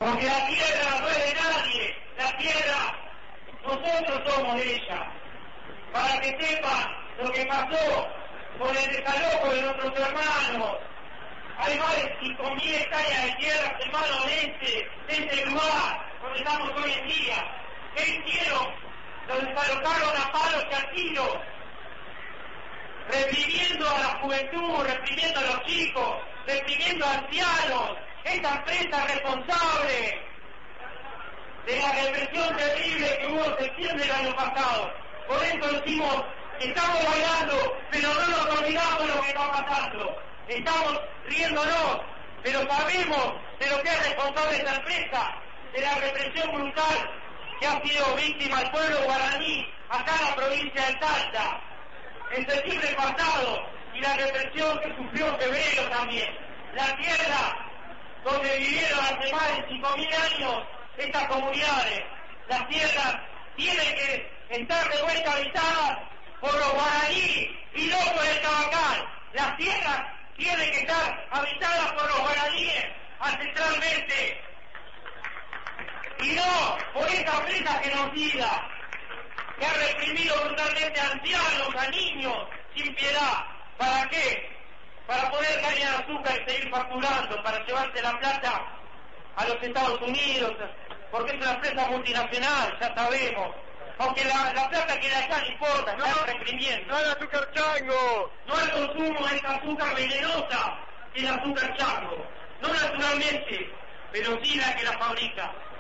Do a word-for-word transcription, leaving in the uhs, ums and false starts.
Porque la tierra no es de nadie, la tierra, nosotros somos de ella. Para que sepan lo que pasó con el desalojo de nuestros hermanos. Hay más de cinco mil hectáreas de tierra, hermanos, de este, de este lugar donde estamos hoy en día. ¿Qué hicieron? Los desalojaron a palos y a tiros, reprimiendo a la juventud, reprimiendo a los chicos, reprimiendo a ancianos. Esta empresa responsable de la represión terrible que hubo en septiembre del año pasado. Por eso decimos, estamos bailando, pero no nos olvidamos de lo que está pasando. Estamos riéndonos, pero sabemos de lo que es responsable esta empresa, de la represión brutal que ha sido víctima el pueblo guaraní acá en la provincia de Salta en septiembre pasado, y la represión que sufrió en febrero también. La tierra donde vivieron hace más de cinco mil años estas comunidades, las tierras tienen que estar de vuelta habitadas por los guaraníes y no por el Tabacal. Las tierras tienen que estar habitadas por los guaraníes ancestralmente y no por esta empresa genocida que ha reprimido brutalmente a ancianos, a niños, sin piedad. ¿Para qué? Para poder ganar azúcar y seguir facturando, para llevarse la plata a los Estados Unidos, porque es una empresa multinacional, ya sabemos. Aunque la, la plata que da acá no importa, no, está reprimiendo. ¡No hay azúcar chango! No el consumo de esta azúcar venenosa, que es el azúcar chango. No naturalmente, pero sí la que la fabrica.